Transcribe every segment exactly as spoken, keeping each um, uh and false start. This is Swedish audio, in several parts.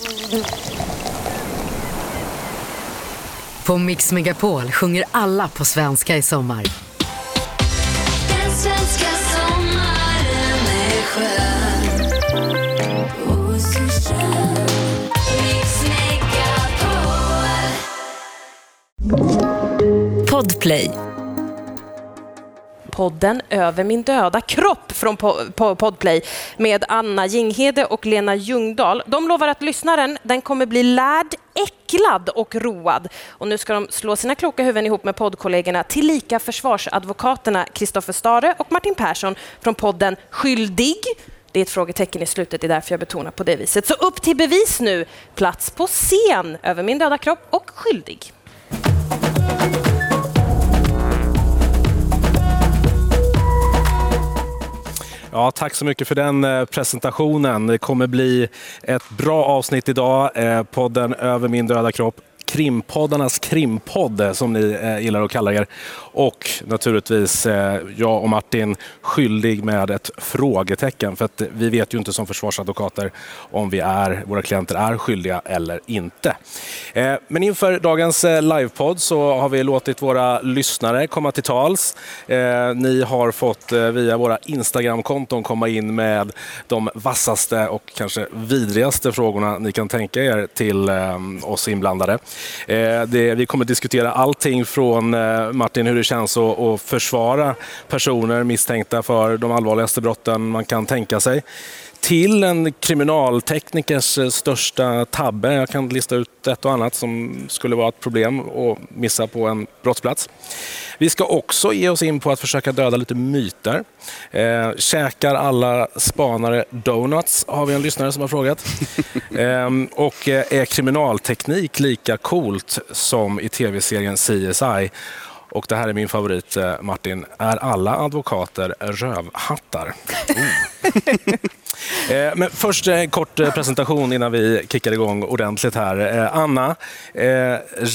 På Mix Megapol sjunger alla på svenska i sommar. Den svenska sommaren är skön. Och så skön. Mix Megapol. Podplay. Podden Över min döda kropp från po- po- Podplay med Anna Jinghede och Lena Ljungdahl. De lovar att lyssnaren den kommer bli lärd, äcklad och road. Och nu ska de slå sina kloka huvuden ihop med poddkollegorna tillika försvarsadvokaterna Kristoffer Stare och Martin Persson från podden Skyldig. Det är ett frågetecken i slutet, det är därför jag betonar på det viset. Så upp till bevis nu, plats på scen, Över min döda kropp och Skyldig. Ja, tack så mycket för den presentationen. Det kommer bli ett bra avsnitt idag. Podden Över min döda kropp. Krimpoddarnas krimpodd som ni eh, gillar att kalla er. Och naturligtvis eh, jag och Martin skyldig med ett frågetecken. För att vi vet ju inte som försvarsadvokater om vi är, våra klienter är skyldiga eller inte. Eh, men inför dagens eh, livepodd så har vi låtit våra lyssnare komma till tals. Eh, ni har fått eh, via våra Instagram-konton komma in med de vassaste och kanske vidrigaste frågorna ni kan tänka er till eh, oss inblandade. Eh, det, vi kommer diskutera allting från eh, Martin, hur det känns att, att försvara personer misstänkta för de allvarligaste brotten man kan tänka sig, till en kriminalteknikers största tabbe. Jag kan lista ut ett och annat som skulle vara ett problem att missa på en brottsplats. Vi ska också ge oss in på att försöka döda lite myter. Eh, käkar alla spanare donuts, har vi en lyssnare som har frågat. eh, och är kriminalteknik lika coolt som i tv-serien C S I? Och det här är min favorit, Martin. Är alla advokater rövhattar? Oh. eh, men först en kort presentation innan vi kickar igång ordentligt här. Eh, Anna, eh,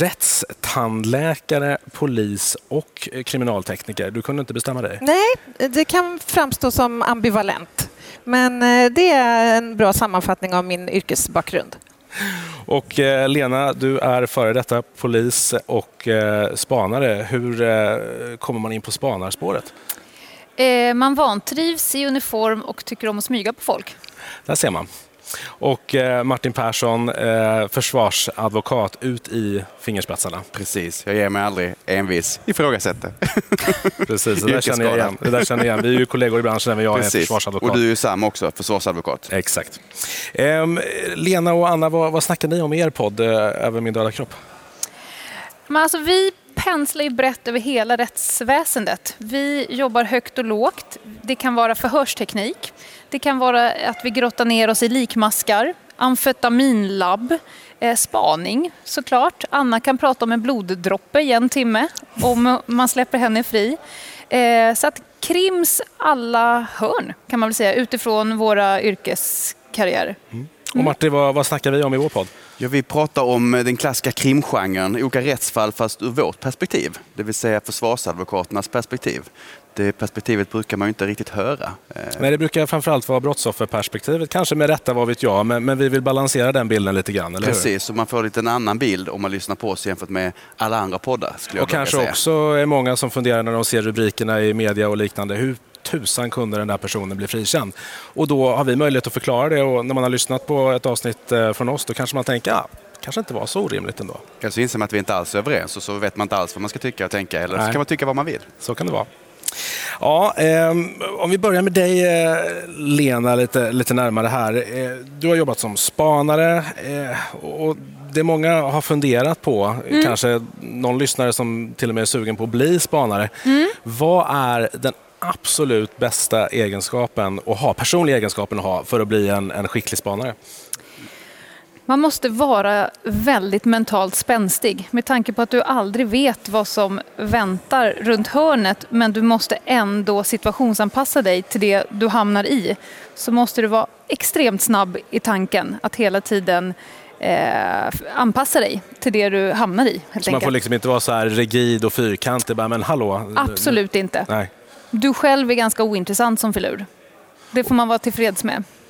rättstandläkare, polis och kriminaltekniker. Du kunde inte bestämma dig? Nej, det kan framstå som ambivalent. Men det är en bra sammanfattning av min yrkesbakgrund. Och eh, Lena, du är före detta polis och eh, spanare. Hur eh, kommer man in på spanarspåret? Eh, man vantrivs i uniform och tycker om att smyga på folk. Där ser man. Och eh, Martin Persson, eh, försvarsadvokat, ut i fingerspetsarna. Precis, jag ger mig aldrig envis ifrågasätter. Precis, det där känner jag igen. Det där känner jag igen. Vi är ju kollegor i branschen även jag Precis. är försvarsadvokat. Och du är ju Sam också, försvarsadvokat. Exakt. Eh, Lena och Anna, vad, vad snackar ni om i er podd eh, Över min döda kropp? Men alltså, vi penslar ju brett över hela rättsväsendet. Vi jobbar högt och lågt. Det kan vara förhörsteknik. Det kan vara att vi grottar ner oss i likmaskar, amfetaminlabb, eh, spaning såklart. Anna kan prata om en bloddroppe i en timme om man släpper henne fri. Eh, så att krims alla hörn kan man väl säga utifrån våra yrkeskarriärer. Mm. Och Martin, vad, vad snackar vi om i vår podd? Ja, vi pratar om den klassiska krimgenren, olika rättsfall fast ur vårt perspektiv. Det vill säga försvarsadvokaternas perspektiv. Det perspektivet brukar man ju inte riktigt höra. Nej, det brukar framförallt vara brottsofferperspektivet. Kanske med rätta, vad vet jag, men, men vi vill balansera den bilden lite grann, eller Precis, hur? så man får lite en annan bild om man lyssnar på oss jämfört med alla andra poddar. Skulle jag och kanske säga. också är många som funderar när de ser rubrikerna i media och liknande. Hur tusan kunde den där personen bli frikänd? Och då har vi möjlighet att förklara det, och när man har lyssnat på ett avsnitt från oss då kanske man tänker, ja, kanske inte var så orimligt ändå. Eller så inser man att vi inte alls är överens och så vet man inte alls vad man ska tycka och tänka, eller Nej. så kan man tycka vad man vill. Så kan det vara. Ja, eh, om vi börjar med dig, eh, Lena, lite, lite närmare här. Eh, du har jobbat som spanare eh, och det många har funderat på, mm. kanske någon lyssnare som till och med är sugen på att bli spanare. Mm. Vad är den absolut bästa egenskapen att ha, personliga egenskapen att ha för att bli en, en skicklig spanare? Man måste vara väldigt mentalt spänstig med tanke på att du aldrig vet vad som väntar runt hörnet, men du måste ändå situationsanpassa dig till det du hamnar i. Så måste du vara extremt snabb i tanken att hela tiden eh, anpassa dig till det du hamnar i. Helt så man får liksom inte vara så här rigid och fyrkantig, bara, men hallå? Absolut inte. Nej. Du själv är ganska ointressant som filur. Det får man vara tillfreds med.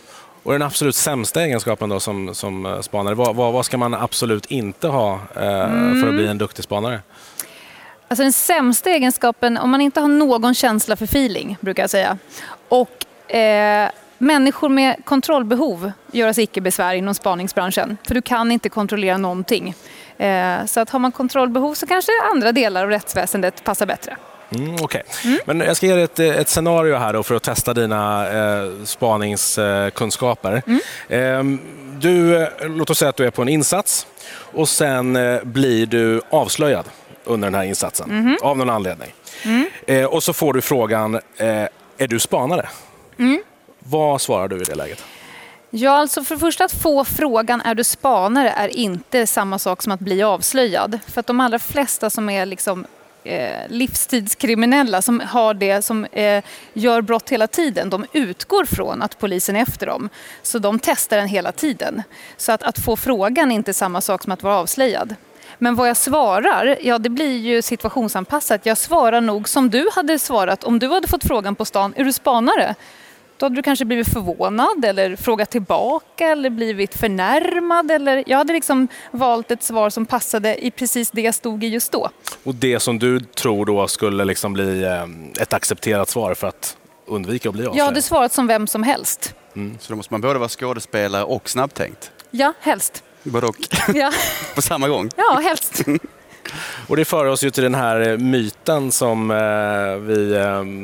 Och den absolut sämsta egenskapen då som, som spanare, vad, vad, vad ska man absolut inte ha eh, mm. för att bli en duktig spanare? Alltså den sämsta egenskapen, om man inte har någon känsla för feeling, brukar jag säga. Och eh, människor med kontrollbehov gör sig icke besvär inom spaningsbranschen. För du kan inte kontrollera någonting. Eh, så att har man kontrollbehov så kanske andra delar av rättsväsendet passar bättre. Mm, Okej, okay. mm. Men jag ska ge dig ett, ett scenario här då för att testa dina eh, spaningskunskaper. Mm. Eh, du, låt oss säga att du är på en insats och sen eh, blir du avslöjad under den här insatsen mm. av någon anledning. Mm. Eh, och så får du frågan, eh, är du spanare? Mm. Vad svarar du i det läget? Ja, alltså för det första att få frågan är du spanare är inte samma sak som att bli avslöjad. För att de allra flesta som är liksom eh, livstidskriminella som har det som eh, gör brott hela tiden, de utgår från att polisen är efter dem. Så de testar den hela tiden. Så att, att få frågan är inte samma sak som att vara avslöjad. Men vad jag svarar, ja det blir ju situationsanpassat. Jag svarar nog som du hade svarat om du hade fått frågan på stan, är du spanare? Då hade du kanske blivit förvånad eller frågat tillbaka eller blivit förnärmad. Eller jag hade liksom valt ett svar som passade i precis det jag stod i just då. Och det som du tror då skulle liksom bli ett accepterat svar för att undvika att bli avslöjad? Jag hade svarat som vem som helst. Mm. Så då måste man både vara skådespelare och snabbtänkt? Ja, helst. Både och. Ja. På samma gång? Ja, helst. Och det för oss ju till den här myten som eh, vi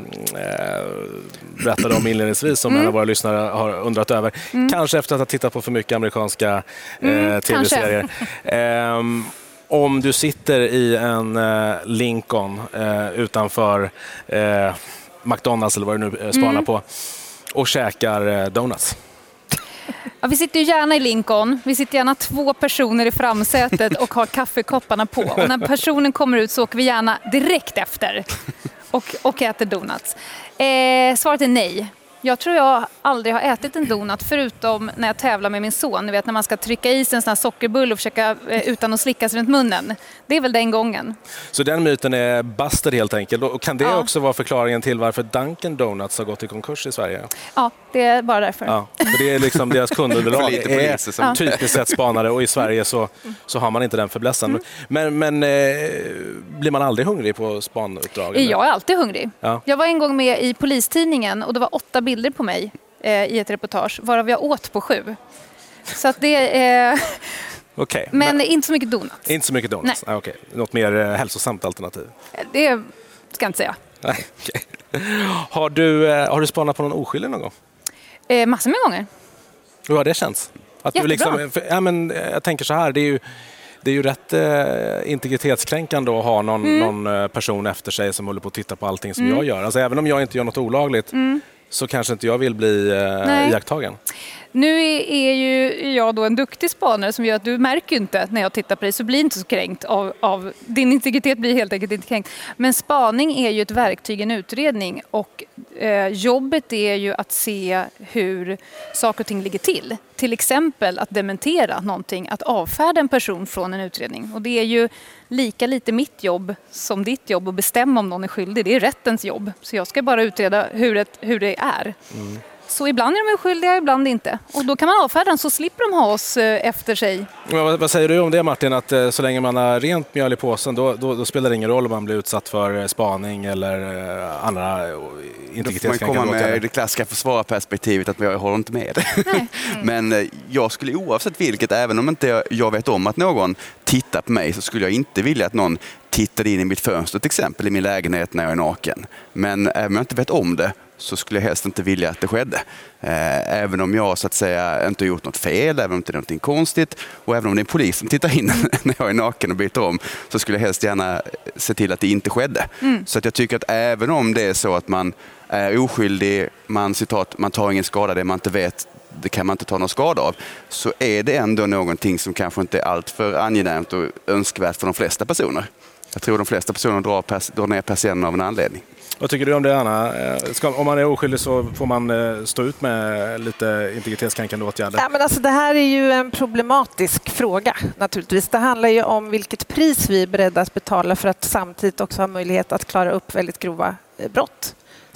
eh, berättade om inledningsvis som mm. en av våra lyssnare har undrat över. Mm. Kanske efter att ha tittat på för mycket amerikanska eh, mm, tv-serier. Eh, om du sitter i en eh, Lincoln eh, utanför eh, McDonalds eller vad du nu eh, spanar mm. på och käkar eh, donuts. Ja, vi sitter ju gärna i Lincoln. Vi sitter gärna två personer i framsätet och har kaffekopparna på. Och när personen kommer ut så åker vi gärna direkt efter och, och äter donuts. Eh, svaret är nej. Jag tror jag aldrig har ätit en donut förutom när jag tävlar med min son. Ni vet när man ska trycka i sig en sån här sockerbull och försöka eh, utan att slickas runt munnen. Det är väl den gången. Så den myten är busted helt enkelt. Och kan det ja. också vara förklaringen till varför Dunkin' Donuts har gått i konkurs i Sverige? Ja, det är bara därför. Ja, för det är liksom deras kundunderlag är som typiskt sett spanare och i Sverige så, så har man inte den förblässan. Mm. Men, men eh, blir man aldrig hungrig på spanuppdragen? Jag är alltid hungrig. Ja. Jag var en gång med i Polistidningen och det var åtta bilder på mig eh, i ett reportage varav jag åt på sju. Så att det är... Eh, okay, men, men inte så mycket donuts. Inte så mycket donuts? Ah, okay. Något mer eh, hälsosamt alternativ? Det ska jag inte säga. Nej, okay. Har du, eh, har du spanat på någon oskyldig någon gång? Eh, massor med gånger. Hur har det känts? Att du liksom, för, ja, men, jag tänker så här, det är ju, det är ju rätt eh, integritetskränkande att ha någon, mm. någon person efter sig som håller på att titta på allting som mm. jag gör. Alltså, även om jag inte gör något olagligt mm. så kanske inte jag vill bli eh, iakttagen. Nu är ju jag då en duktig spanare som gör att du märker inte när jag tittar på dig så blir inte så kränkt av, av din integritet blir helt enkelt inte kränkt. Men spaning är ju ett verktyg, en utredning och eh, jobbet är ju att se hur saker och ting ligger till. Till exempel att dementera någonting, att avfärda en person från en utredning. Och det är ju lika lite mitt jobb som ditt jobb att bestämma om någon är skyldig. Det är rättens jobb. Så jag ska bara utreda hur, ett, hur det är. Mm. Så ibland är de skyldiga, ibland inte. Och då kan man avfärda dem så slipper de ha oss efter sig. Men vad, vad säger du om det Martin? Att eh, så länge man har rent mjöl i påsen då, då, då spelar det ingen roll om man blir utsatt för spaning eller eh, andra integritetskränkande åtgärder? Då får man komma med det klassiska försvararperspektivet att jag håller inte med. Mm. Men eh, jag skulle oavsett vilket, även om inte jag, jag vet om att någon tittar på mig så skulle jag inte vilja att någon tittade in i mitt fönster till exempel i min lägenhet när jag är naken. Men även om jag inte vet om det så skulle jag helst inte vilja att det skedde. Eh, även om jag så att säga inte har gjort något fel, även om det är något konstigt och även om det är en polis som tittar in när jag är naken och byter om så skulle jag helst gärna se till att det inte skedde. Mm. Så att jag tycker att även om det är så att man är oskyldig, man, citat, man tar ingen skada, det man inte vet det kan man inte ta någon skada av, så är det ändå någonting som kanske inte är allt för angenämt och önskvärt för de flesta personer. Jag tror de flesta personer drar, pers- drar ner patienten av en anledning. Vad tycker du om det, Anna? Ska, om man är oskyldig så får man stå ut med lite integritetskränkande åtgärder? Ja, men alltså, det här är ju en problematisk fråga naturligtvis. Det handlar ju om vilket pris vi är beredda att betala för att samtidigt också ha möjlighet att klara upp väldigt grova brott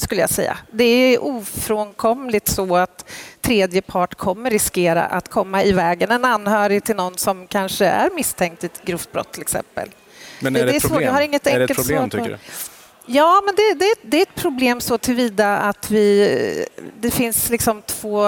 skulle jag säga. Det är ofrånkomligt så att tredje part kommer riskera att komma i vägen. En anhörig till någon som kanske är misstänkt i ett grovt brott till exempel. Men är det, det är ett problem? svårt. Jag har inget är det ett enkelt problem, svar på. tycker du? Ja, men det, det, det är ett problem så tillvida att vi, det finns liksom två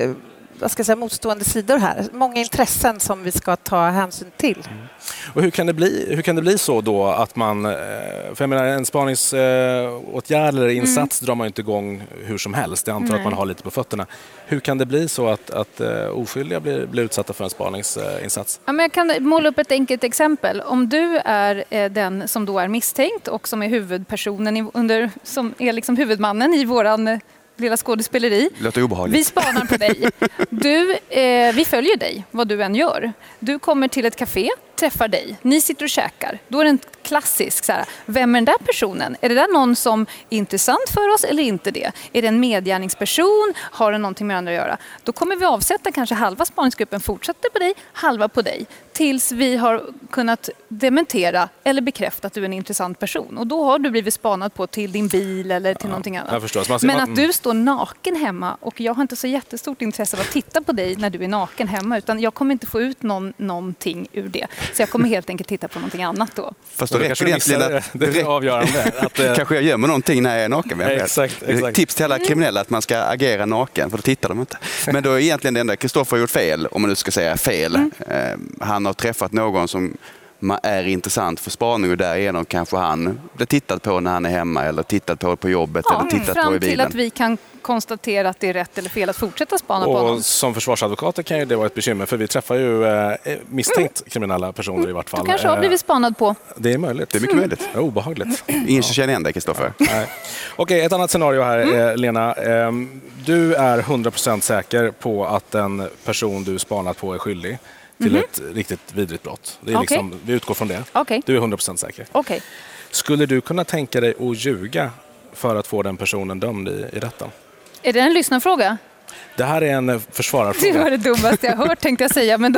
vad ska jag säga, motstående sidor här. Många intressen som vi ska ta hänsyn till. Mm. Och hur kan det bli, hur kan det bli så då att man, för jag menar en spaningsåtgärd eller insats mm. drar man ju inte igång hur som helst. Jag antar Nej. att man har lite på fötterna. Hur kan det bli så att, att oskyldiga blir, blir utsatta för en spaningsinsats? Ja, men jag kan måla upp ett enkelt exempel. Om du är den som då är misstänkt och som är huvudpersonen i, under, som är liksom huvudmannen i våran lilla skådespeleri. Låter obehagligt. Vi spanar på dig. Du, eh, vi följer dig, vad du än gör. Du kommer till ett café, träffar dig. Ni sitter och käkar. Då är det en klassisk, så här, vem är den där personen? Är det där någon som är intressant för oss eller inte det? Är det en medgärningsperson? Har det någonting med andra att göra? Då kommer vi avsätta kanske halva spaningsgruppen fortsätter på dig, halva på dig. Tills vi har kunnat dementera eller bekräfta att du är en intressant person. Och då har du blivit spanad på till din bil eller till ja, någonting annat. Jag förstår. Man ser, Men man... att du står naken hemma och jag har inte så jättestort intresse av att titta på dig när du är naken hemma, utan jag kommer inte få ut någon, någonting ur det. Så jag kommer helt enkelt titta på någonting annat då. Fast då räcker det egentligen att det är avgörande. Att, äh... kanske jag gömmer någonting när jag är naken. Ja, exakt, exakt. Tips till alla kriminella att man ska agera naken, för då tittar de inte. Men då är egentligen det enda Kristoffer har gjort fel, om man nu ska säga fel. Mm. Eh, han har träffat någon som är intressant för spaning och därigenom kanske han blir tittad på när han är hemma eller tittat på på jobbet ja, eller tittat fram på i bilen. Till att vi kan konstatera att det är rätt eller fel att fortsätta spana och på honom. Som försvarsadvokater kan ju det vara ett bekymmer, för vi träffar ju eh, misstänkt mm. kriminella personer mm. i vart fall. Du kanske har blivit spanad på. Det är möjligt. Det är mycket möjligt. Mm. Obehagligt. Ingen som känner igen dig, Kristoffer. Nej. Okej, ett annat scenario här, mm. eh, Lena. Eh, du är hundra procent säker på att den person du spanat på är skyldig till mm-hmm. ett riktigt vidrigt brott. Det är okay. liksom, vi utgår från det. Okay. Du är hundra procent säker. Okay. Skulle du kunna tänka dig att ljuga för att få den personen dömd i, i rätten? Är det en lyssnarfråga? Det här är en försvararfråga. Det var det dummaste jag hört, tänkte jag säga. Men då,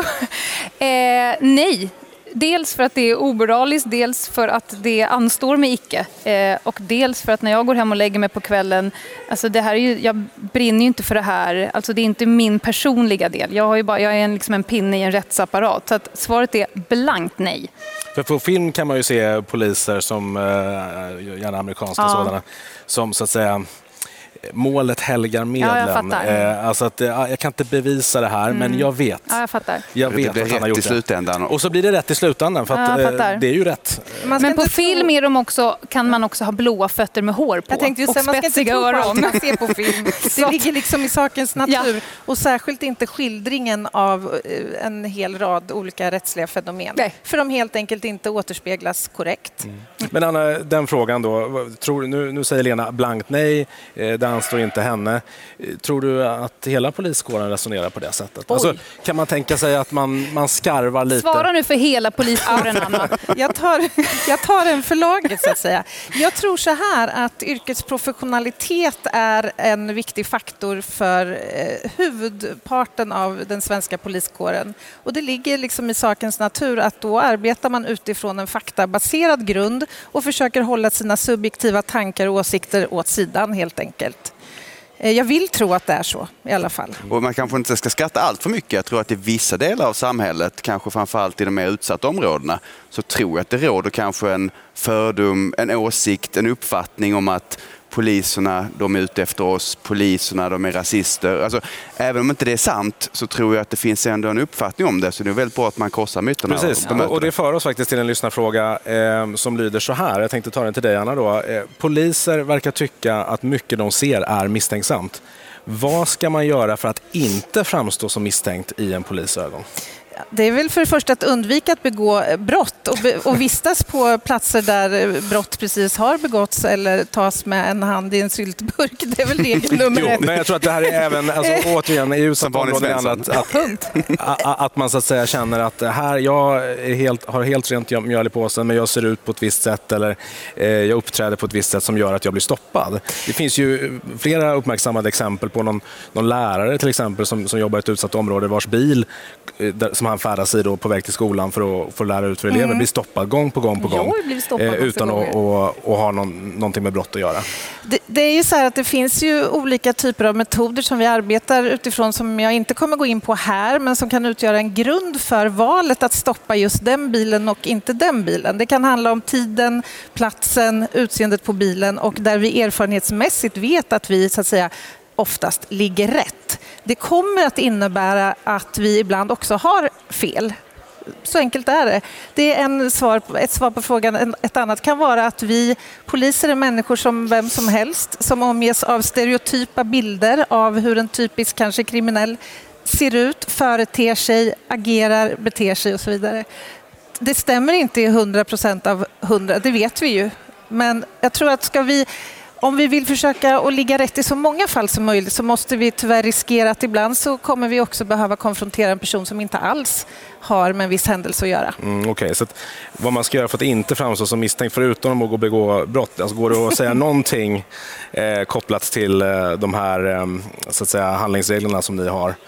eh, nej. Dels för att det är omoraliskt, dels för att det anstår mig icke. Eh, och dels för att när jag går hem och lägger mig på kvällen, alltså det här är ju, jag brinner ju inte för det här. Alltså det är inte min personliga del. Jag, har ju bara, jag är en, liksom en pinne i en rättsapparat. Så att svaret är blankt nej. För på film kan man ju se poliser som, eh, gärna amerikanska ja. sådana, som så att säga... målet helgar medlen. Ja, eh, alltså att, eh, jag kan inte bevisa det här, mm. men jag vet. Ja, jag fattar. Jag vet det att han har gjort i slutändan. Och så blir det rätt i slutändan, för att, ja, eh, det är ju rätt. Men på film är de också, kan man också ha blåa fötter med hår på. Jag tänkte just, och spetsiga öron. Man ser på film. Det ligger liksom i sakens natur. Ja. Och särskilt inte skildringen av en hel rad olika rättsliga fenomen. Nej. För de helt enkelt inte återspeglas korrekt. Mm. Men Anna, den frågan då. Tror, nu, nu säger Lena blankt nej. Det anstår inte henne. Tror du att hela poliskåren resonerar på det sättet? Alltså, kan man tänka sig att man, man skarvar lite? Svara nu för hela poliskåren, Anna. jag, tar, jag tar en för laget, så att säga. Jag tror så här att yrkesprofessionalitet är en viktig faktor för eh, huvudparten av den svenska poliskåren. Och det ligger liksom i sakens natur att då arbetar man utifrån en faktabaserad grund och försöker hålla sina subjektiva tankar och åsikter åt sidan helt enkelt. Jag vill tro att det är så i alla fall. Och man kanske inte ska skratta allt för mycket. Jag tror att i vissa delar av samhället, kanske framförallt i de mer utsatta områdena, så tror jag att det råder kanske en fördom, en åsikt, en uppfattning om att poliserna, de är ute efter oss, poliserna, de är rasister. Alltså, även om inte det är sant så tror jag att det finns ändå en uppfattning om det, så det är väldigt bra att man korsar myterna. Precis, och, och det för oss faktiskt till en lyssnarfråga eh, som lyder så här. Jag tänkte ta den till dig, Anna. Då. Eh, poliser verkar tycka att mycket de ser är misstänksamt. Vad ska man göra för att inte framstå som misstänkt i en polisögon? Det är väl för det första att undvika att begå brott och, be, och vistas på platser där brott precis har begåtts eller tas med en hand i en syltburk. Det är väl regel nummer ett. Men jag tror att det här är även, alltså, återigen, i utsatta områden att, att, att, att man så att säga känner att här, jag är helt, har helt rent mjöl i påsen, men jag ser ut på ett visst sätt eller eh, jag uppträder på ett visst sätt som gör att jag blir stoppad. Det finns ju flera uppmärksammade exempel på någon, någon lärare till exempel som, som jobbar i ett utsatt område vars bil, där, som som han färdas i då på väg till skolan för att få lära ut för elever mm. blir stoppad gång på gång på gång eh, utan att och, och ha någon, någonting med brott att göra. Det, det är ju så här att det finns ju olika typer av metoder som vi arbetar utifrån som jag inte kommer gå in på här, men som kan utgöra en grund för valet att stoppa just den bilen och inte den bilen. Det kan handla om tiden, platsen, utseendet på bilen och där vi erfarenhetsmässigt vet att vi så att säga oftast ligger rätt. Det kommer att innebära att vi ibland också har fel. Så enkelt är det. Det är en svar, ett svar på frågan. Ett annat kan vara att vi poliser är människor som vem som helst som omges av stereotypa bilder av hur en typisk kanske kriminell ser ut, företer sig, agerar, beter sig och så vidare. Det stämmer inte i hundra procent av hundra, det vet vi ju. Men jag tror att ska vi Om vi vill försöka att ligga rätt i så många fall som möjligt så måste vi tyvärr riskera att ibland så kommer vi också behöva konfrontera en person som inte alls har med en viss händelse att göra. Mm, Okej, okay. Så att vad man ska göra för att inte framstå som misstänkt förutom att gå och begå brott, alltså går det att säga någonting eh, kopplat till eh, de här eh, så att säga, handlingsreglerna som ni har?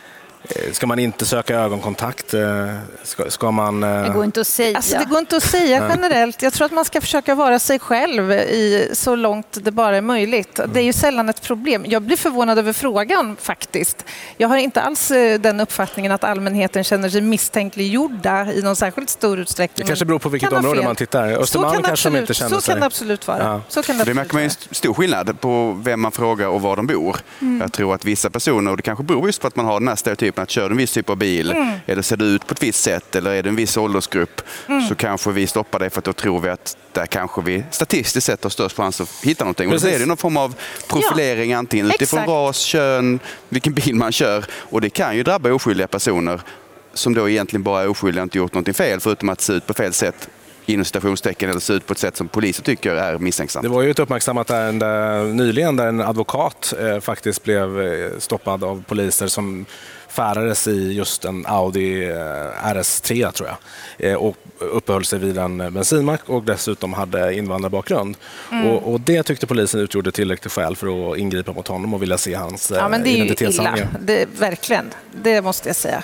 Ska man inte söka ögonkontakt? Ska, ska man... Det går inte att säga. Alltså, det går inte att säga generellt. Jag tror att man ska försöka vara sig själv i så långt det bara är möjligt. Det är ju sällan ett problem. Jag blir förvånad över frågan faktiskt. Jag har inte alls den uppfattningen att allmänheten känner sig misstänkliggjorda i någon särskilt stor utsträckning. Det kanske beror på vilket område man tittar. Östermalm kanske absolut, de inte känner så sig. Kan det absolut vara. Ja. Så kan det, det märker man en stor skillnad på vem man frågar och var de bor. Mm. Jag tror att vissa personer, och det kanske beror just på att man har den här stereotypen att köra en viss typ av bil mm. eller ser det ut på ett visst sätt eller är det en viss åldersgrupp mm. så kanske vi stoppar det för att då tror vi att där kanske vi statistiskt sett har störst chans att hitta någonting. Och då är det någon form av profilering ja. antingen utifrån Exakt. ras, kön, vilken bil man kör och det kan ju drabba oskyldiga personer som då egentligen bara är oskyldiga och inte gjort någonting fel förutom att se ut på fel sätt inom citationstecken eller se ut på ett sätt som poliser tycker är misstänksamt. Det var ju ett uppmärksammat ärende nyligen där en advokat eh, faktiskt blev stoppad av poliser som färdades i just en Audi eh, R S tre tror jag eh, och uppehöll sig vid en bensinmack och dessutom hade invandrarbakgrund. Mm. Och, och det tyckte polisen utgjorde tillräckligt skäl för att ingripa mot honom och vilja se hans eh, ja, men det är identitetshandlingar. ju illa. Det, verkligen, det måste jag säga.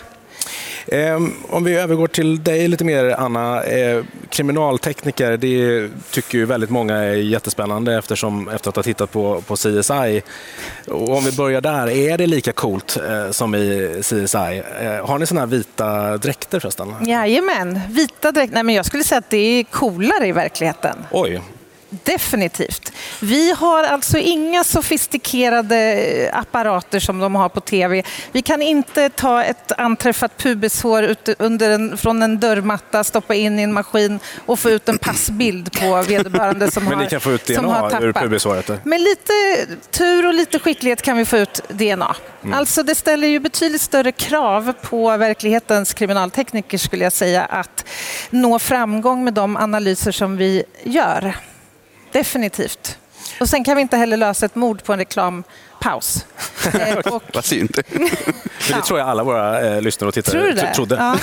Eh, om vi övergår till dig lite mer, Anna. Eh, kriminaltekniker, det tycker ju väldigt många är jättespännande eftersom, efter att ha tittat på, på C S I. Och om vi börjar där, är det lika coolt eh, som i C S I? Eh, har ni såna här vita dräkter förresten? Jajamän, vita dräkter. Nej, men jag skulle säga att det är coolare i verkligheten. Oj. Definitivt. Vi har alltså inga sofistikerade apparater som de har på tv. Vi kan inte ta ett anträffat pubeshår ut under en, från en dörrmatta, stoppa in i en maskin och få ut en passbild på vederbörande som har tappat. Men ni kan få ut D N A ur pubeshåret? Med lite tur och lite skicklighet kan vi få ut D N A. Mm. Alltså det ställer ju betydligt större krav på verklighetens kriminaltekniker skulle jag säga att nå framgång med de analyser som vi gör. Definitivt. Och sen kan vi inte heller lösa ett mord på en reklampaus. och... Vad synd. Det tror jag alla våra eh, lyssnare och tittare tro trodde. Ja.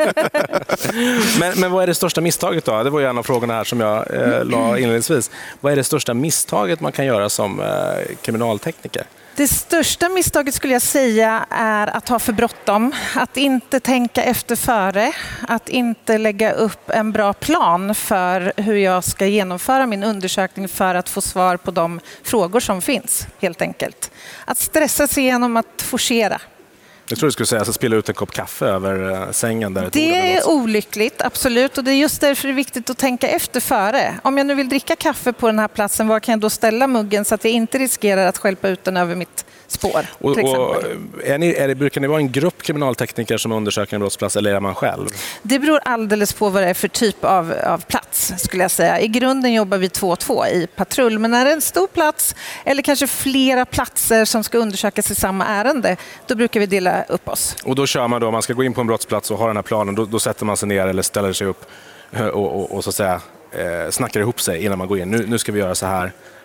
men, men vad är det största misstaget då? Det var ju en av frågorna här som jag eh, la inledningsvis. Vad är det största misstaget man kan göra som eh, kriminaltekniker? Det största misstaget skulle jag säga är att ha för bråttom, att inte tänka efter före, att inte lägga upp en bra plan för hur jag ska genomföra min undersökning för att få svar på de frågor som finns, helt enkelt. Att stressa sig genom att forcera. Jag tror du skulle säga att spilla ut en kopp kaffe över sängen. Där det är olyckligt, absolut. Och det är just därför det är viktigt att tänka efter före. Om jag nu vill dricka kaffe på den här platsen, var kan jag då ställa muggen så att jag inte riskerar att stjälpa ut den över mitt spår? Och, och är ni, är det, brukar ni vara en grupp kriminaltekniker som undersöker en brottsplats eller är man själv? Det beror alldeles på vad det är för typ av, av plats, skulle jag säga. I grunden jobbar vi två och två i patrull. Men när det är en stor plats eller kanske flera platser som ska undersökas i samma ärende, då brukar vi dela upp oss. Och då kör man då, om man ska gå in på en brottsplats och ha den här planen, då, då sätter man sig ner eller ställer sig upp och, och, och så att säga eh, snackar ihop sig innan man går in. Nu, nu ska vi göra så här.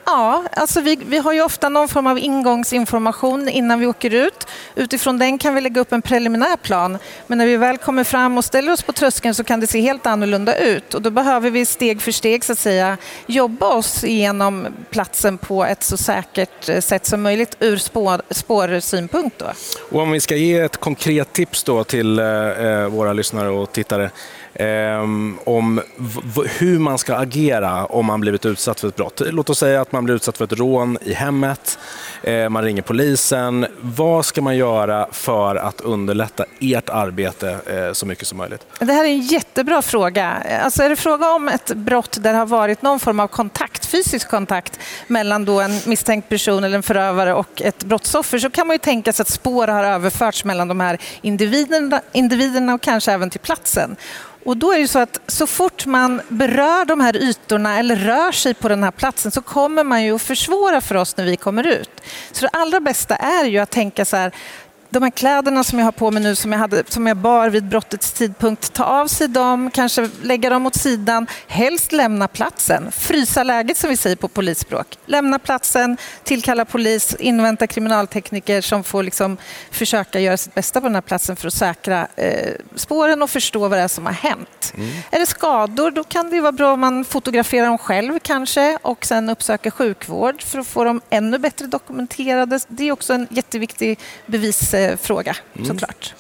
Ja, alltså vi, vi har ju ofta någon form av ingångsinformation innan vi åker ut. Utifrån den kan vi lägga upp en preliminär plan. Men när vi väl kommer fram och ställer oss på tröskeln så kan det se helt annorlunda ut. Och då behöver vi steg för steg så att säga jobba oss igenom platsen på ett så säkert sätt som möjligt ur spår, spårsynpunkt då. Och om vi ska ge ett konkret tips då till eh, våra lyssnare och tittare eh, om v- hur man ska agera om man blivit utsatt för ett brott. Låt oss säga att man blir utsatt för ett rån i hemmet, eh, man ringer polisen. Vad ska man göra för att underlätta ert arbete eh, så mycket som möjligt? Det här är en jättebra fråga. Alltså är det fråga om ett brott där det har varit någon form av kontakt, fysisk kontakt mellan då en misstänkt person eller en förövare och ett brottsoffer, så kan man ju tänka sig att spår har överförts mellan de här individerna, individerna och kanske även till platsen. Och då är det så att så fort man berör de här ytorna eller rör sig på den här platsen så kommer man ju att försvåra för oss när vi kommer ut. Så det allra bästa är ju att tänka så här: de här kläderna som jag har på mig nu, som jag, hade, som jag bar vid brottets tidpunkt, ta av sig dem, kanske lägga dem åt sidan, helst lämna platsen, frysa läget som vi säger på polisspråk. Lämna platsen, tillkalla polis, invänta kriminaltekniker som får liksom försöka göra sitt bästa på den här platsen för att säkra eh, spåren och förstå vad det är som har hänt. Mm. Är det skador, då kan det ju vara bra om man fotograferar dem själv kanske och sen uppsöker sjukvård för att få dem ännu bättre dokumenterade. Det är också en jätteviktig bevis fråga, mm. såklart.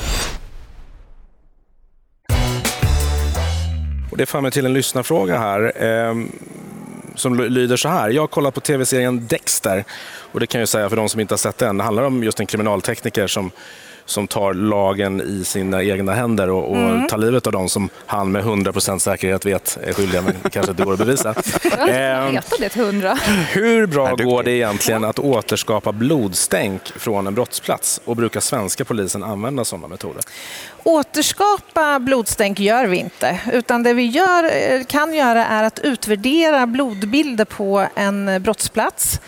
Och det får mig till en lyssnarfråga här eh, som lyder så här. Jag har kollat på tv-serien Dexter och det kan jag säga för de som inte har sett den. Det handlar om just en kriminaltekniker som som tar lagen i sina egna händer och, och mm. tar livet av dem som han med hundra procent säkerhet vet är skyldiga, men kanske inte går att bevisa. Jag vet det till hundra. Hur bra går det egentligen att återskapa blodstänk från en brottsplats, och brukar svenska polisen använda sådana metoder? Återskapa blodstänk gör vi inte, utan det vi gör, kan göra är att utvärdera blodbilder på en brottsplats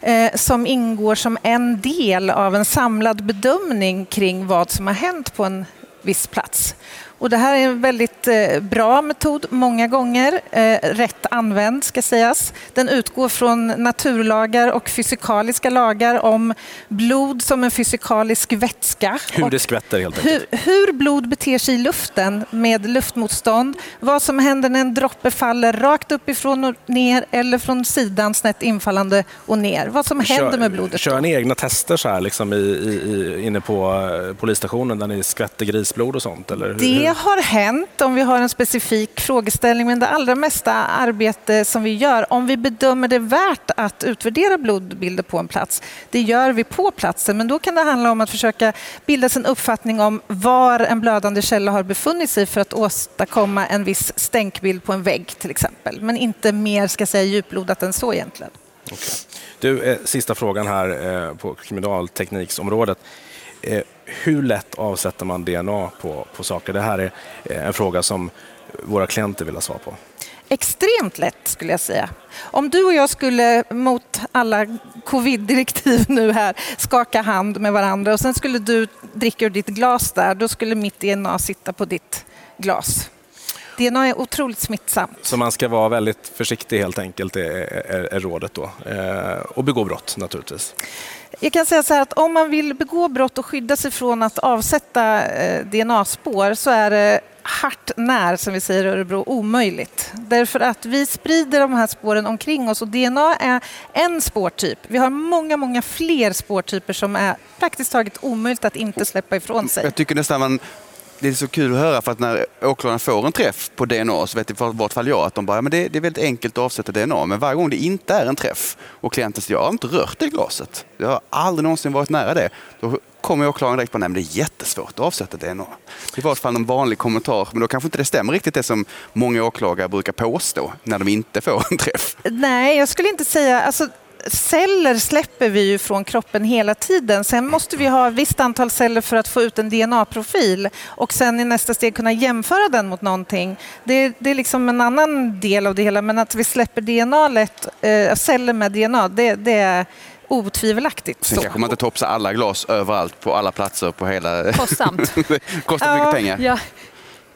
som ingår som en del av en samlad bedömning kring vad som har hänt på en viss plats. Och det här är en väldigt eh, bra metod många gånger, eh, rätt använd ska sägas. Den utgår från naturlagar och fysikaliska lagar om blod som en fysikalisk vätska. Hur det skvätter helt enkelt. Hur, hur blod beter sig i luften med luftmotstånd, vad som händer när en droppe faller rakt uppifrån och ner eller från sidan snett infallande och ner. Vad som händer kör, med blodet. Kör ni egna tester så här liksom i, i, inne på polisstationen där ni skvätter grisblod och sånt? Eller hur? Det har hänt om vi har en specifik frågeställning, men det allra mesta arbete som vi gör, om vi bedömer det värt att utvärdera blodbilder på en plats, det gör vi på platsen. Men då kan det handla om att försöka bilda en uppfattning om var en blödande källa har befunnit sig för att åstadkomma en viss stänkbild på en vägg till exempel. Men inte mer, ska säga, djuplodat än så egentligen. Okay. Du, eh, sista frågan här eh, på kriminaltekniksområdet. Eh, hur lätt avsätter man D N A på, på saker? Det här är en fråga som våra klienter vill ha svar på. Extremt lätt skulle jag säga. Om du och jag skulle mot alla covid-direktiv nu här skaka hand med varandra och sen skulle du dricka ur ditt glas där, då skulle mitt D N A sitta på ditt glas. D N A är otroligt smittsamt. Så man ska vara väldigt försiktig helt enkelt, är, är, är rådet då. Eh, och begå brott naturligtvis. Jag kan säga så här att om man vill begå brott och skydda sig från att avsätta eh, D N A-spår så är det hart när, som vi säger i Örebro, omöjligt. Därför att vi sprider de här spåren omkring oss och D N A är en spårtyp. Vi har många, många fler spårtyper som är praktiskt taget omöjligt att inte släppa ifrån sig. Jag tycker nästan man... Det är så kul att höra, för att när åklagaren får en träff på D N A så vet i vart fall jag att de bara, men det, det är väldigt enkelt att avsätta D N A, men varje gång det inte är en träff och klienten säger, jag har inte rört det glaset, jag har aldrig någonsin varit nära det, då kommer åklagaren direkt på, nej men det är jättesvårt att avsätta D N A. I vart fall en vanlig kommentar, men då kanske inte det stämmer riktigt det som många åklagare brukar påstå när de inte får en träff. Nej, jag skulle inte säga... Alltså... Celler släpper vi ju från kroppen hela tiden. Sen måste vi ha ett visst antal celler för att få ut en D N A-profil och sen i nästa steg kunna jämföra den mot någonting. Det, det är liksom en annan del av det hela, men att vi släpper D N A lätt, äh, celler med D N A, det, det är otvivelaktigt. Sen kanske man inte topsar alla glas överallt på alla platser på hela... Kostsamt. Kostar mycket ja, pengar. Ja.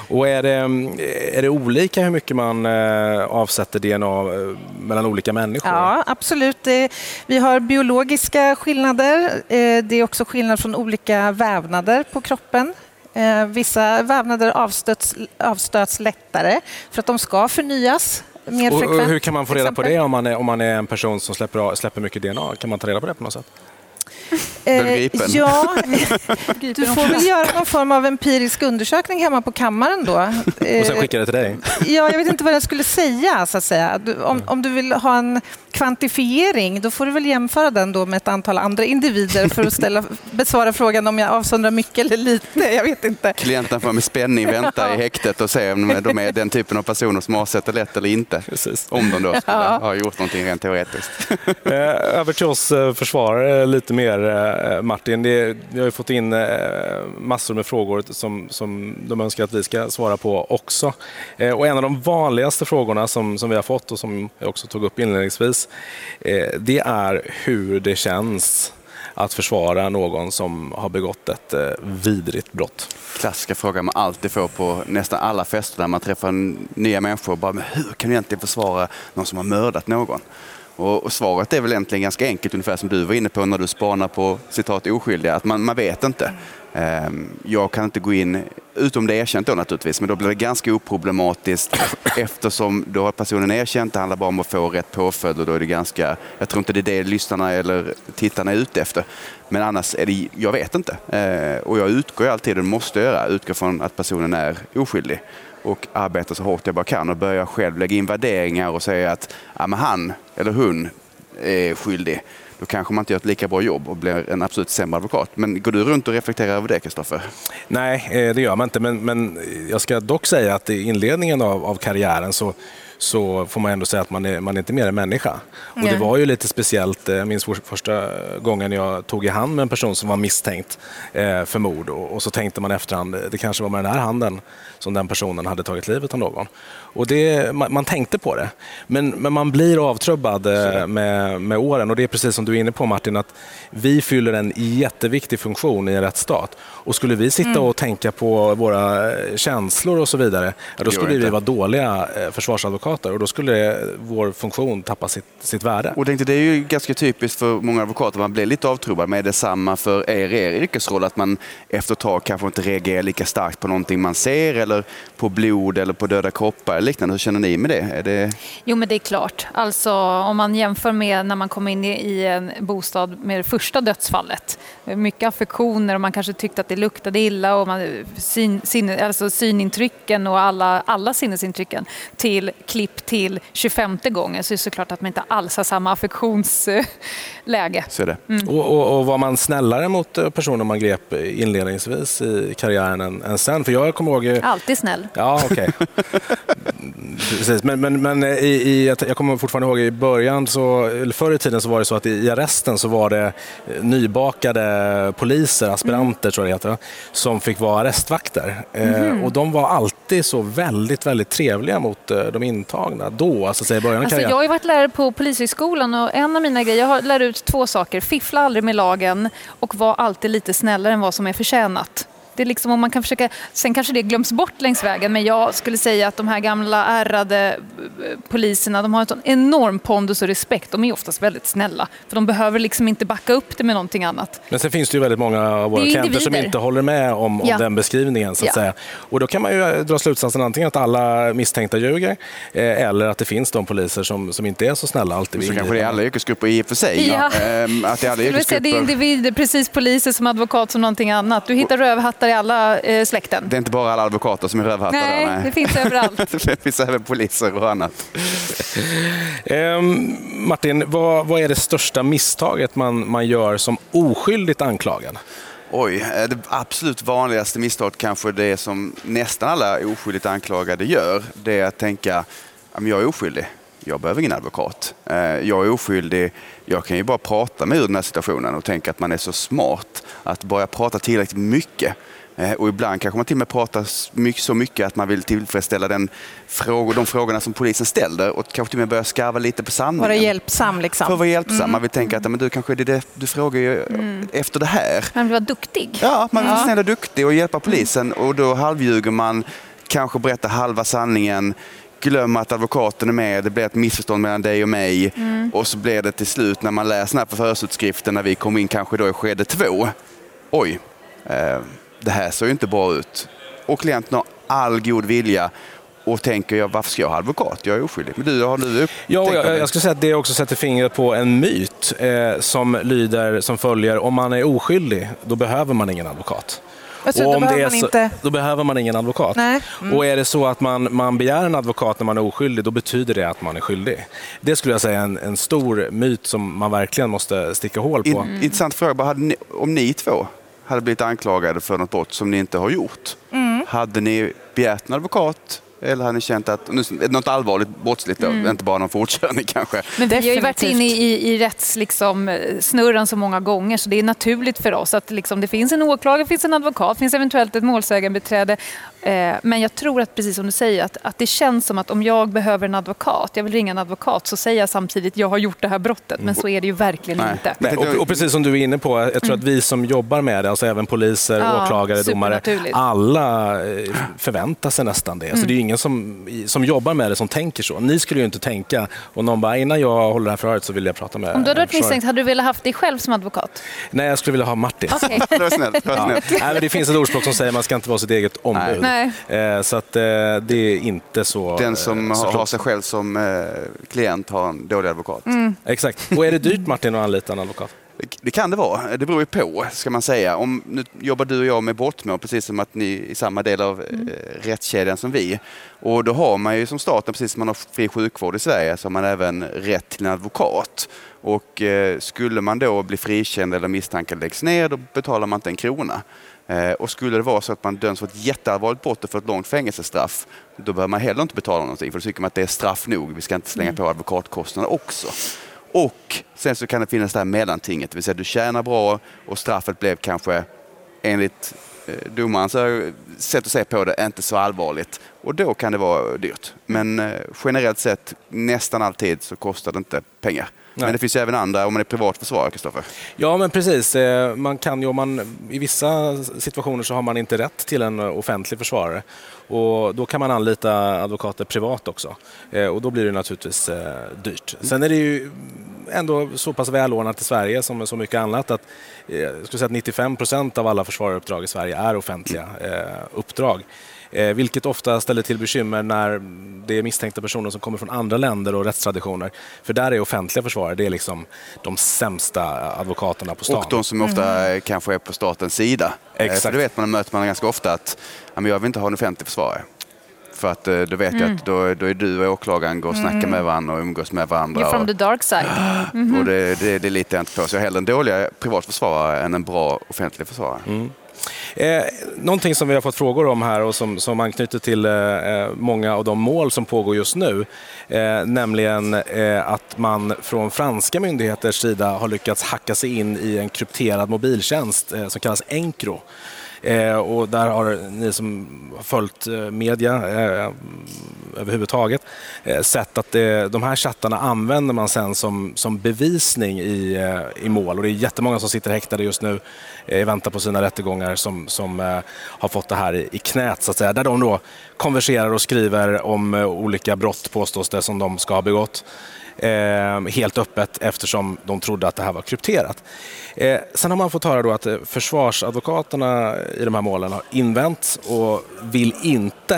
Och är det, är det olika hur mycket man avsätter D N A mellan olika människor? Ja, absolut. Vi har biologiska skillnader. Det är också skillnad från olika vävnader på kroppen. Vissa vävnader avstöts, avstöts lättare för att de ska förnyas mer och, frekvent. Och hur kan man få reda på det om man är, om man är en person som släpper, släpper mycket D N A? Kan man ta reda på det på något sätt? Eh, ja, du får väl göra någon form av empirisk undersökning hemma på kammaren då. Och sen skicka det till dig? Ja, jag vet inte vad jag skulle säga, så att säga. Du, om, om du vill ha en kvantifiering, då får du väl jämföra den då med ett antal andra individer för att ställa, besvara frågan om jag avsöndrar mycket eller lite. Jag vet inte. Klienten får med spänning vänta i häktet och se om de är den typen av personer som avsätter lätt eller inte. Precis. Om de då skulle Ja. ha gjort någonting rent teoretiskt. Över till oss försvarare lite mer, Martin. Det, vi har ju fått in massor med frågor som, som de önskar att vi ska svara på också. Och en av de vanligaste frågorna som, som vi har fått och som jag också tog upp inledningsvis, det är hur det känns att försvara någon som har begått ett vidrigt brott. Klassiska fråga man alltid får på nästan alla fester där man träffar nya människor. Bara, men hur kan du egentligen försvara någon som har mördat någon? Och, och svaret är väl egentligen ganska enkelt, ungefär som du var inne på när du spanar på citat oskyldiga, att man, man vet inte. Um, jag kan inte gå in, utom det erkänt då naturligtvis, men då blir det ganska oproblematiskt eftersom då har personen erkänt, det handlar bara om att få rätt påföljd och då är det ganska, jag tror inte det är det lyssnarna eller tittarna är ute efter. Men annars är det, jag vet inte. Uh, och jag utgår alltid, och måste göra, utgår från att personen är oskyldig. Och arbetar så hårt jag bara kan och börjar själv lägga in värderingar och säga att ja, men han eller hon är skyldig. Då kanske man inte gör ett lika bra jobb och blir en absolut sämre advokat. Men går du runt och reflekterar över det, Kristoffer? Nej, det gör man inte. Men, men jag ska dock säga att i inledningen av, av karriären så, så får man ändå säga att man är, man är inte mer en människa. Och det var ju lite speciellt, jag minns första gången jag tog i hand med en person som var misstänkt eh, för mord. Och, och så tänkte man efterhand, det kanske var med den här handen som den personen hade tagit livet av någon. Och det, man, man tänkte på det. Men, men man blir avtrubbad eh, med, med åren. Och det är precis som du är inne på, Martin, att vi fyller en jätteviktig funktion i en rättsstat. Och skulle vi sitta mm. och tänka på våra känslor och så vidare, ja, då skulle vi vara dåliga eh, försvarsadvokater. Och då skulle vår funktion tappa sitt, sitt värde. Och det är ju ganska typiskt för många advokater, man blir lite avtrubbad med detsamma för er, er yrkesroll, att man efter ett tag kanske inte reagerar lika starkt på någonting man ser eller på blod eller på döda kroppar eller liknande. Hur känner ni med det? Är det... Jo, men det är klart. Alltså, om man jämför med när man kommer in i en bostad med det första dödsfallet. Mycket affektioner och man kanske tyckte att det luktade illa och man, syn, sinne, alltså synintrycken och alla, alla sinnesintrycken till klipp till tjugofemte gången, så är det såklart att man inte alls har samma affektionsläge. Så är det. Mm. Och, och, och var man snällare mot personer man grep inledningsvis i karriären än, än sen? För jag kommer ihåg... Alltid snäll. Ja, okej. Okay. Precis. Men, men, men i, i, jag kommer fortfarande ihåg i början, så, eller förr i tiden så var det så att i arresten så var det nybakade poliser, aspiranter mm. tror jag det heter, som fick vara arrestvakter. Mm. Eh, och de var alltid så väldigt, väldigt trevliga mot eh, de intagna då, alltså i början av alltså, karriären. Jag har ju varit lärare på Polishögskolan och en av mina grejer, jag har lärt ut två saker. Fiffla aldrig med lagen och var alltid lite snällare än vad som är förtjänat. Det är liksom om man kan försöka, sen kanske det glöms bort längs vägen, men jag skulle säga att de här gamla ärrade poliserna, de har en sån enorm pondus och respekt. De är oftast väldigt snälla, för de behöver liksom inte backa upp det med någonting annat. Men sen finns det ju väldigt många av våra klienter som inte håller med om, om ja. den beskrivningen, så att ja. säga. Och då kan man ju dra slutsatsen antingen att alla misstänkta ljuger eh, eller att det finns de poliser som, som inte är så snälla alltid. Så kanske det är alla yrkesgrupper i och för sig. Ja. Ehm, att det är alla yrkesgrupper. Det är individer, precis poliser som advokat som någonting annat. Du hittar rövhattar i alla eh, släkten. Det är inte bara alla advokater som är rövhattar. Nej, där, nej. det finns överallt. Det finns även poliser och annat. um, Martin, vad, vad är det största misstaget man, man gör som oskyldigt anklagad? Oj, det absolut vanligaste misstaget, kanske det som nästan alla oskyldigt anklagade gör, det är att tänka att jag är oskyldig. Jag behöver ingen advokat. Jag är oskyldig. Jag kan ju bara prata mig ur den här situationen och tänka att man är så smart att bara prata tillräckligt mycket. Och ibland kanske man till och med pratar så mycket att man vill tillfredsställa den frågor, de frågorna som polisen ställer och kanske till och med börja skarva lite på sanningen. Vara hjälpsam liksom. För att vara hjälpsam. Mm. Man vill tänka att men du kanske är det du frågar ju mm. efter det här. Man vill vara duktig. Ja, man vill vara ja. snäll och duktig och hjälpa polisen och då halvljuger man. kanske berättar halva sanningen, glömmer att advokaten är med, det blir ett missförstånd mellan dig och mig mm. och så blir det till slut när man läser den här förhörsutskriften när vi kommer in kanske då i skede två. Oj, eh, det här ser ju inte bra ut. Och klienten har all god vilja och tänker jag, varför ska jag ha advokat? Jag är oskyldig. Men du, har du upp? Ja, jag, jag skulle säga att det också sätter fingret på en myt eh, som lyder som följer, om man är oskyldig, då behöver man ingen advokat. Alltså, och om då, det behöver är man så, inte... då behöver man ingen advokat. Nej. Mm. Och är det så att man, man begär en advokat när man är oskyldig, då betyder det att man är skyldig. Det skulle jag säga är en, en stor myt som man verkligen måste sticka hål på. Mm. Intressant fråga, hade ni, om ni två hade blivit anklagade för något brott som ni inte har gjort, mm. hade ni begärt en advokat? Eller har ni känt att, nu, något allvarligt brottsligt då, mm. inte bara någon fortkörning kanske? Men vi har ju varit inne i, i rätts liksom, snurran så många gånger så det är naturligt för oss att liksom, det finns en åklagare, finns en advokat, finns eventuellt ett målsägandebiträde. Eh, men jag tror att precis som du säger att, att det känns som att om jag behöver en advokat, jag vill ringa en advokat, så säger jag samtidigt jag har gjort det här brottet. Men så är det ju verkligen Nej. inte. Nej, och, och precis som du är inne på, jag tror mm. att vi som jobbar med det, alltså även poliser, ja, åklagare, domare, alla förväntar sig nästan det. Mm. Så det är ju ingen som, som jobbar med det som tänker så. Ni skulle ju inte tänka, och någon bara, innan jag håller det här förhöret så vill jag prata med... Om du hade varit misstänkt, hade du velat haft dig själv som advokat? Nej, jag skulle vilja ha Martin. Okay. det var snällt. Det, var snällt. Ja. Nej, men det finns ett ordspråk som säger att man ska inte vara sitt eget ombud. Nej. Eh, så att, eh, det är inte så... Den som eh, så har sig själv som eh, klient har en dålig advokat. Mm. Exakt. Och är det dyrt, Martin, att anlita en advokat? Det kan det vara. Det beror ju på, ska man säga. Om nu jobbar du och jag med brottmål, precis som att ni är i samma del av mm. eh, rättskedjan som vi. Och då har man ju som staten, precis som man har fri sjukvård i Sverige, så har man även rätt till en advokat. Och eh, skulle man då bli frikänd eller misstanken läggs ner, då betalar man inte en krona. Eh, och skulle det vara så att man döms för ett jätteallvarligt brott och för ett långt fängelsestraff, då behöver man heller inte betala någonting. För då tycker man att det är straff nog. Vi ska inte slänga på advokatkostnader också. Och sen så kan det finnas det här mellantinget, det vill säga du tjänar bra och straffet blev kanske enligt eh, domarens sätt att se på det inte så allvarligt. Och då kan det vara dyrt. Men eh, generellt sett nästan alltid så kostar det inte pengar. Nej. Men det finns ju även andra om man är privat försvarare, Kristoffer. Ja, men precis. Man kan ju, om man, i vissa situationer så har man inte rätt till en offentlig försvarare. Och då kan man anlita advokater privat också. Och då blir det naturligtvis dyrt. Sen är det ju ändå så pass välordnat i Sverige som med så mycket annat att jag skulle säga att nittiofem procent av alla försvararuppdrag i Sverige är offentliga uppdrag. Eh, vilket ofta ställer till bekymmer när det är misstänkta personer som kommer från andra länder och rättstraditioner. För där är offentliga försvarare, det är liksom de sämsta advokaterna på stan. Och de som ofta mm. kanske är på statens sida. Exakt. För det vet man, möter man ganska ofta att ja, men jag vill inte ha en offentlig försvarare. För att då vet mm. jag att då, då är du och åklagaren går och snackar mm. med varandra och umgås med varandra. You're from the dark side. Mm-hmm. Och det, det, det litar jag inte på. Så jag är hellre en dålig privat försvarare än en bra offentlig försvarare. Mm. Eh, någonting som vi har fått frågor om här och som, som anknyter till eh, många av de mål som pågår just nu, eh, nämligen eh, att man från franska myndigheters sida har lyckats hacka sig in i en krypterad mobiltjänst eh, som kallas Encro. Eh, och där har ni som har följt eh, media eh, överhuvudtaget eh, sett att det, de här chattarna använder man sen som, som bevisning i, eh, i mål. Och det är jättemånga som sitter häktade just nu eh, i väntan på sina rättegångar som, som eh, har fått det här i, i knät, så att säga. Där de då konverserar och skriver om eh, olika brott, påstås det, som de ska ha begått. Eh, helt öppet eftersom de trodde att det här var krypterat. Eh, sen har man fått höra då att eh, försvarsadvokaterna i de här målen har invänt och vill inte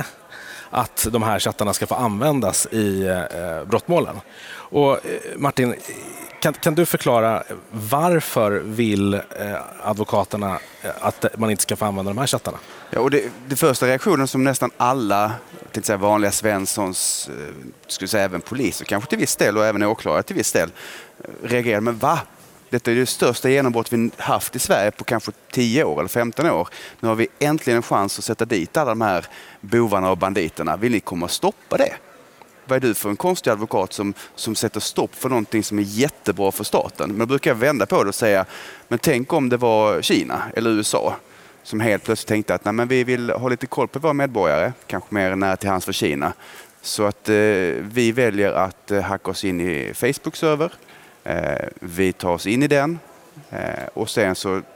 att de här chattarna ska få användas i eh, brottmålen. Och eh, Martin, kan, kan du förklara varför vill eh, advokaterna eh, att man inte ska få använda de här chattarna? Ja, och det, det första reaktionen som nästan alla tänkte säga, vanliga Svenssons, eh, skulle säga även poliser, kanske till viss del och även åklagare till viss del, reagerar med va? Detta är det största genombrott vi haft i Sverige på kanske tio år eller femton år. Nu har vi äntligen en chans att sätta dit alla de här bovarna och banditerna. Vill ni komma och stoppa det? Vad är du för en konstig advokat som, som sätter stopp för någonting som är jättebra för staten? Men då brukar jag vända på det och säga, men tänk om det var Kina eller U S A som helt plötsligt tänkte att nej, men vi vill ha lite koll på våra medborgare, kanske mer nära till hands för Kina. Så att eh, vi väljer att eh, hacka oss in i Facebook-server. Eh, vi tar oss in i den eh, och sen så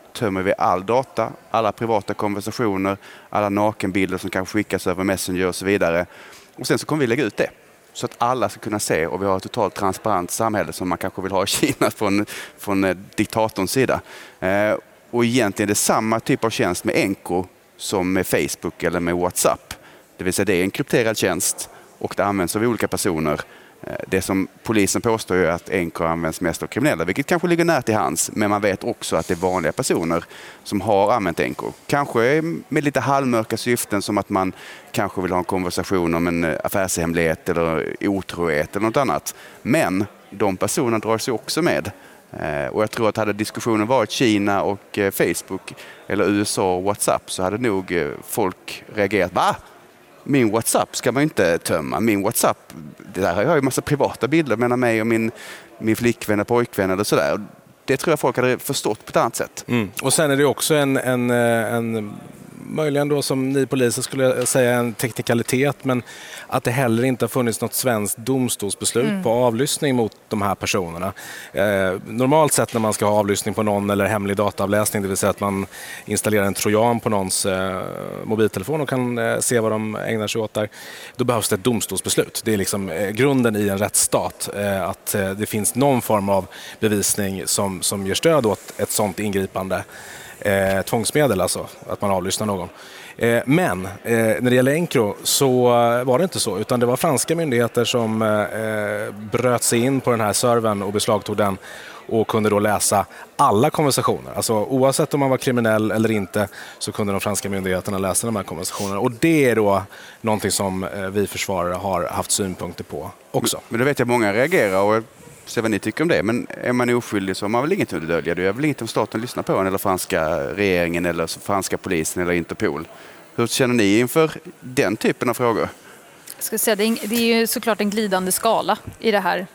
tömmer vi all data, alla privata konversationer, alla nakenbilder som kan skickas över Messenger och så vidare. Och sen så kommer vi lägga ut det. Så att alla ska kunna se och vi har ett totalt transparent samhälle som man kanske vill ha i Kina från, från diktatorns sida. Eh, och egentligen är det samma typ av tjänst med Encro som med Facebook eller med WhatsApp. Det vill säga det är en krypterad tjänst och det används av olika personer. Det som polisen påstår är att Encro används mest av kriminella, vilket kanske ligger nära till hands, men man vet också att det är vanliga personer som har använt Encro. Kanske med lite halvmörka syften som att man kanske vill ha en konversation om en affärshemlighet eller otrohet eller något annat. Men de personerna drar sig också med. Och jag tror att hade diskussionen varit Kina och Facebook eller U S A och WhatsApp så hade nog folk reagerat. Va? Min WhatsApp ska man inte tömma. Min WhatsApp, det där har jag ju massa privata bilder mellan mig och min, min flickvän och pojkvän eller sådär. Det tror jag folk hade förstått på ett annat sätt. Mm. Och sen är det också en, en, en möjligen då som ni poliser skulle säga en teknikalitet, men att det heller inte har funnits något svenskt domstolsbeslut mm. på avlyssning mot de här personerna. Eh, normalt sett när man ska ha avlyssning på någon eller hemlig dataavläsning, det vill säga att man installerar en trojan på någons eh, mobiltelefon och kan eh, se vad de ägnar sig åt där, då behövs det ett domstolsbeslut. Det är liksom eh, grunden i en rättsstat, eh, att eh, det finns någon form av bevisning som, som ger stöd åt ett sådant ingripande. Eh, tvångsmedel alltså, att man avlyssnar någon. Eh, men eh, när det gäller Encro så var det inte så, utan det var franska myndigheter som eh, bröt sig in på den här servern och beslagtog den och kunde då läsa alla konversationer. Alltså oavsett om man var kriminell eller inte så kunde de franska myndigheterna läsa de här konversationerna. Och det är då någonting som eh, vi försvarare har haft synpunkter på också. Men, men då vet jag att många reagerar och se vad ni tycker om det, men är man oskyldig så har man väl inget att dölja. Det är väl inget om staten lyssnar på en eller franska regeringen eller franska polisen eller Interpol. Hur känner ni inför den typen av frågor? Jag ska säga, det är, det är ju såklart en glidande skala i det här.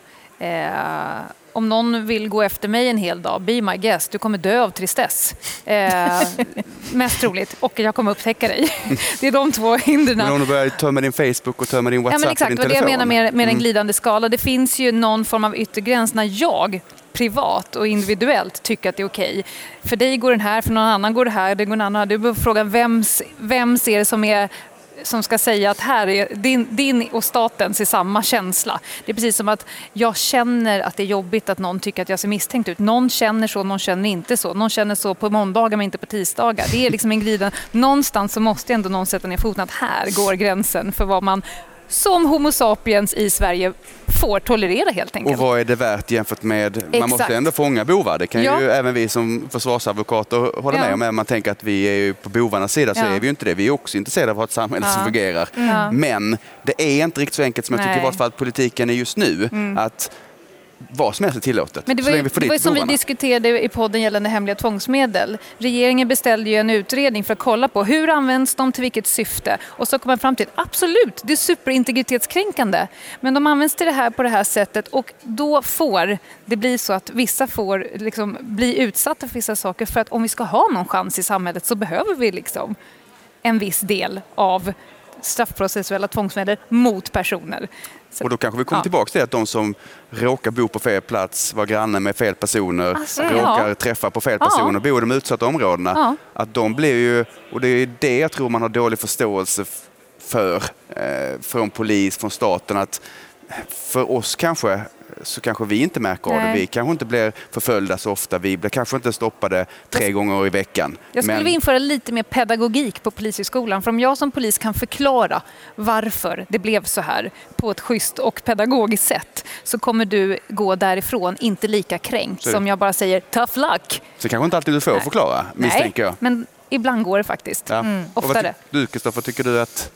Eh, om någon vill gå efter mig en hel dag, be my guest, du kommer dö av tristess. Eh, mest troligt. Och jag kommer upptäcka dig. Det är de två hindren. Men om du börjar tömma din Facebook och tömma din WhatsApp ja, men exakt, och din vad telefon. Det jag menar med, med en glidande skala. Det finns ju någon form av yttergräns när jag privat och individuellt tycker att det är okej. För dig går den här, för någon annan går det här, det går en annan. Du behöver fråga vem, vem ser det som är som ska säga att här är din, din och statens är samma känsla. Det är precis som att jag känner att det är jobbigt att någon tycker att jag ser misstänkt ut. Någon känner så, någon känner inte så. Någon känner så på måndagar men inte på tisdagar. Det är liksom en gliden. Någonstans så måste ändå någon sätta ner foten att här går gränsen för vad man som homo sapiens i Sverige får tolerera helt enkelt. Och vad är det värt jämfört med... Exakt. Man måste ändå fånga bovar. Det kan ja. ju även vi som försvarsadvokater hålla ja. med om. Men man tänker att vi är ju på bovarnas sida så ja. är vi ju inte det. Vi är också intresserade av att ha ett samhälle ja. som fungerar. Ja. Men det är inte riktigt så enkelt som jag Nej. tycker i vart fall att politiken är just nu. Mm. Att vad som helst är tillåtet. Men det var ju, det var ju som vi diskuterade i podden gällande hemliga tvångsmedel. Regeringen beställde ju en utredning för att kolla på hur används de, till vilket syfte. Och så kom man fram till absolut, det är superintegritetskränkande. Men de används till det här på det här sättet och då får det bli så att vissa får liksom bli utsatta för vissa saker. För att om vi ska ha någon chans i samhället så behöver vi liksom en viss del av straffprocessuella tvångsmedel mot personer. Så, och då kanske vi kommer ja. tillbaka till att de som råkar bo på fel plats, vara grannar med fel personer, alltså, råkar ja. träffa på fel personer, ja. bor i de utsatta områdena, ja. att de blir ju, och det är det jag tror man har dålig förståelse för, eh, från polis, från staten, att för oss kanske så kanske vi inte märker av det. Vi kanske inte blir förföljda så ofta. Vi blir kanske inte stoppade tre gånger i veckan. Jag skulle vilja införa lite mer pedagogik på polishögskolan. För om jag som polis kan förklara varför det blev så här på ett schysst och pedagogiskt sätt så kommer du gå därifrån inte lika kränkt så. som jag bara säger tough luck. Så kanske inte alltid du får Nej. förklara, misstänker jag. Nej, men ibland går det faktiskt. Ja. Mm. Oftare. Du, Kristoffer, tycker du att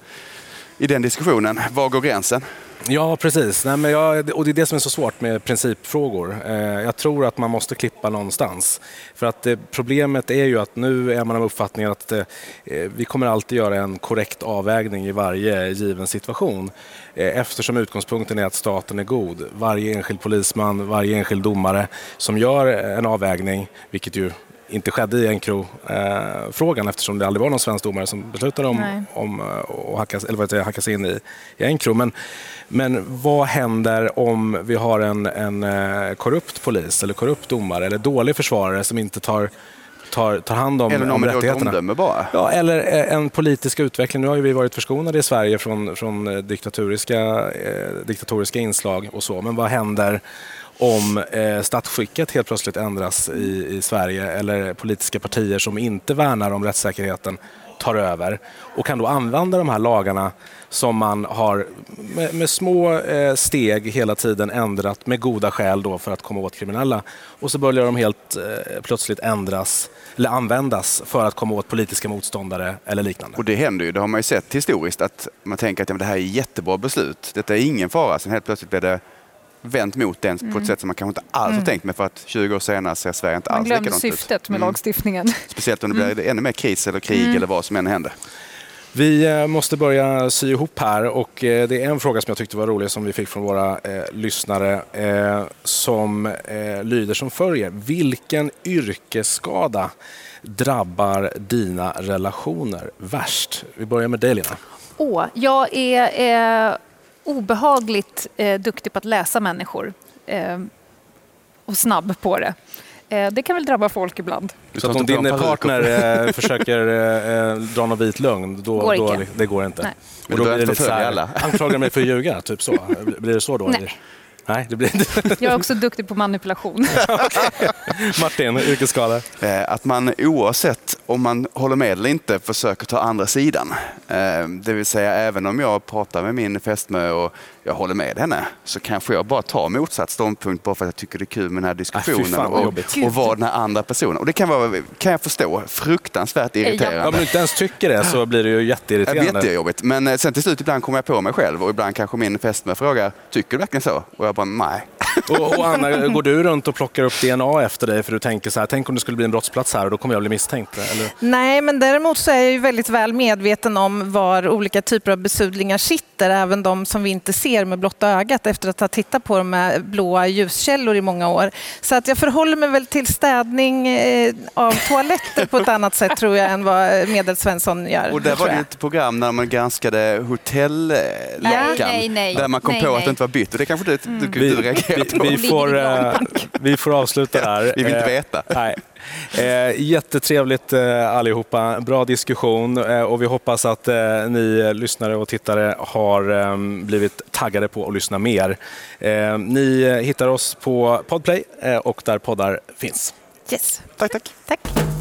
i den diskussionen, var går gränsen? Ja, precis. Nej, men jag, och det är det som är så svårt med principfrågor. Eh, jag tror att man måste klippa någonstans. För att eh, problemet är ju att nu är man av uppfattningen att eh, vi kommer alltid göra en korrekt avvägning i varje given situation. Eh, eftersom utgångspunkten är att staten är god. Varje enskild polisman, varje enskild domare som gör en avvägning, vilket ju inte skedde i Encro-frågan eh, eftersom det aldrig var någon svensk domare som beslutade om, om att hackas, eller vad hackas in i, i Encro. Men, men vad händer om vi har en, en korrupt polis eller korrupt domare eller dålig försvarare som inte tar tar, tar hand om, eller någon om med rättigheterna. omdöme bara. Ja, eller en politisk utveckling. Nu har ju vi varit förskonade i Sverige från, från diktatoriska, eh, diktatoriska inslag och så. Men vad händer om eh, statsskicket helt plötsligt ändras i, i Sverige eller politiska partier som inte värnar om rättssäkerheten tar över och kan då använda de här lagarna som man har med, med små eh, steg hela tiden ändrat med goda skäl då för att komma åt kriminella. Och så börjar de helt eh, plötsligt ändras eller användas för att komma åt politiska motståndare eller liknande. Och det händer ju, det har man ju sett historiskt, att man tänker att ja, men det här är jättebra beslut. Detta är ingen fara. Sen helt plötsligt blir det vänt mot den mm. på ett sätt som man kanske inte alls mm. har tänkt med, för att tjugo år senare ser Sverige inte man alls likadant ut. Man glömde syftet med mm. lagstiftningen. Speciellt om det blir mm. ännu mer kris eller krig mm. eller vad som än händer. Vi måste börja sy ihop här och det är en fråga som jag tyckte var rolig som vi fick från våra eh, lyssnare eh, som eh, lyder som följer. Vilken yrkesskada drabbar dina relationer värst? Vi börjar med dig, Lena. Åh, jag är eh, obehagligt eh, duktig på att läsa människor eh, och snabb på det. Eh, det kan väl drabba folk ibland. Så att om din partner eh, försöker eh, dra någon vit lögn, då, går då det går inte. Nej. Och då blir det lite så här, anklagar mig för att ljuga, typ så. Blir det så då? Nej. Nej, det blir inte. Jag är också duktig på manipulation. Martin, yrkesskada? Att man oavsett om man håller med eller inte försöker ta andra sidan. Det vill säga, även om jag pratar med min fästmö och jag håller med henne, så kanske jag bara tar motsatt ståndpunkt bara för att jag tycker det är kul med den här diskussionen äh, fan, och, och vad den här andra personen. Och det kan, vara, kan jag förstå, fruktansvärt irriterande. Ja, om du inte ens tycker det så blir det ju jätteirriterande. Jättejobbigt. Men sen till slut ibland kommer jag på mig själv och ibland kanske min fästmö frågar, tycker du verkligen så? Och jag bara, nej. Och, och Anna, går du runt och plockar upp D N A efter dig för du tänker så här, tänk om det skulle bli en brottsplats här och då kommer jag bli misstänkt? Eller? Nej, men däremot så är jag ju väldigt väl medveten om var olika typer av besudlingar sitter, även de som vi inte ser med blotta ögat efter att ha tittat på dem med blåa ljuskällor i många år. Så att jag förhåller mig väl till städning eh, av toaletter på ett annat sätt tror jag än vad Medelsvensson gör. Och där var det ett program när man granskade hotellakan nej, nej, där man kom nej, på nej. att det inte var bytt. Och det kanske du, mm. du, vi, du reagerar på. Vi, vi, får, uh, vi får avsluta där. Vi vill inte veta. Uh, nej. Eh, jättetrevligt eh, allihopa, bra diskussion eh, och vi hoppas att eh, ni lyssnare och tittare har eh, blivit taggade på att lyssna mer. Eh, ni hittar oss på Podplay eh, och där poddar finns. Yes. Tack, tack. Tack.